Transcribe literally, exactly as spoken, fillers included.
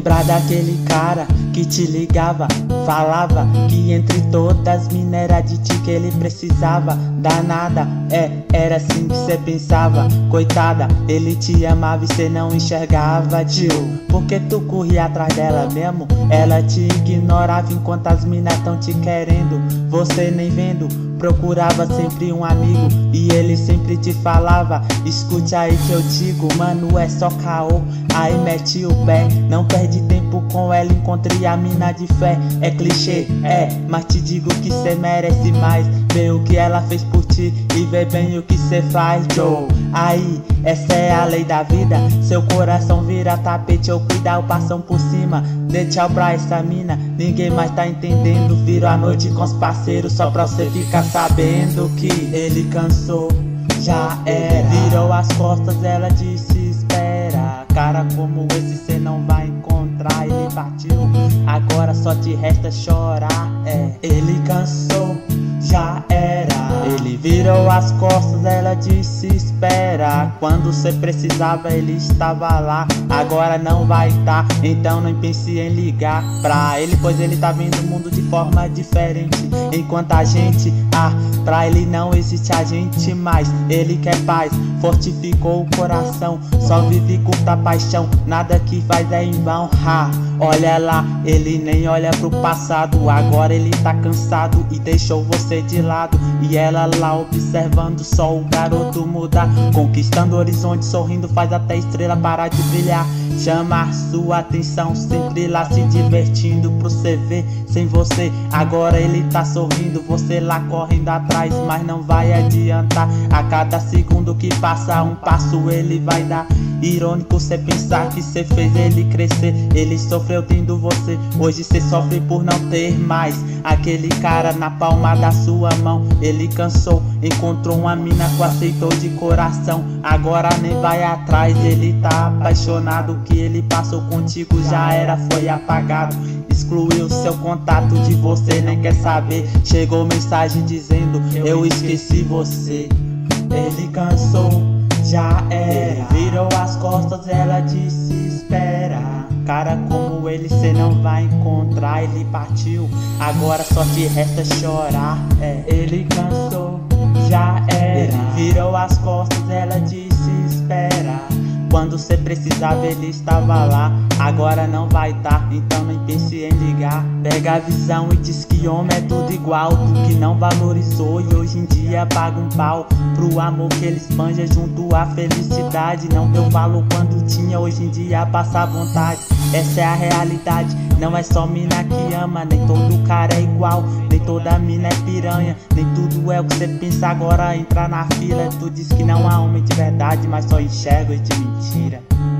lembrar daquele cara que te ligava, falava que entre todas mina era de ti que ele precisava. Danada, é, era assim que cê pensava. Coitada, ele te amava e cê não enxergava, tio. Porque tu corria atrás dela mesmo, ela te ignorava enquanto as minas tão te querendo. Você nem vendo, procurava sempre um amigo e ele sempre te falava: escute aí que eu digo, mano, é só caô. Aí mete o pé, não perde tempo com ela, encontre a mina de fé. É clichê, é, mas te digo que cê merece mais. Vê o que ela fez por ti e vê bem o que cê faz, Joe. Aí, essa é a lei da vida, seu coração vira tapete ou cuidar o passão por cima. Dê tchau pra essa mina, ninguém mais tá entendendo. Viro a noite com os parceiros só pra você ficar sabendo que ele cansou, já era. Virou as costas, ela disse espera. Cara como esse cê não vai encontrar. Ele partiu, agora só te resta chorar. É, ele cansou, já era. Ele virou as costas, ela disse espera. Quando cê precisava ele estava lá, agora não vai tá, então nem pense em ligar pra ele, pois ele tá vendo o mundo de forma diferente. Enquanto a gente, ah, pra ele não existe a gente mais. Ele quer paz, fortificou o coração, só vive curta paixão, nada que faz é em vão. Ha, olha lá, ele nem olha pro passado, agora ele tá cansado e deixou você de lado. E ela lá observando só o garoto mudar, conquistando o horizonte, sorrindo, faz até a estrela parar de brilhar. Chama sua atenção, sempre lá se divertindo pro cê ver. Sem você, agora ele tá sorrindo, você lá correndo atrás, mas não vai adiantar. A cada segundo que passa, um passo ele vai dar. Irônico cê pensar que cê fez ele crescer. Ele sofreu tendo você, hoje cê sofre por não ter mais aquele cara na palma da sua mão. Ele cansou, encontrou uma mina que aceitou de coração, agora nem vai atrás. Ele tá apaixonado, o que ele passou contigo já era, foi apagado. Excluiu seu contato de você, nem quer saber. Chegou mensagem dizendo eu esqueci você. Ele cansou, já era. Ele virou as costas, ela disse espera. Cara como ele cê não vai encontrar. Ele partiu, agora só te resta chorar. É, ele cansou, já era. Ele virou as costas, ela disse espera. Quando cê precisava ele estava lá, agora não vai tá, então nem pense em ligar. Pega a visão e diz que homem é tudo igual, tu que não valorizou e hoje em dia paga um pau pro amor que ele espanja junto à felicidade. Não deu valor quando tinha, hoje em dia passa vontade. Essa é a realidade, não é só mina que ama, nem todo cara é igual, nem toda mina é piranha, nem tudo é o que cê pensa. Agora entra na fila, tu diz que não há homem de verdade, mas só enxerga os de mentira.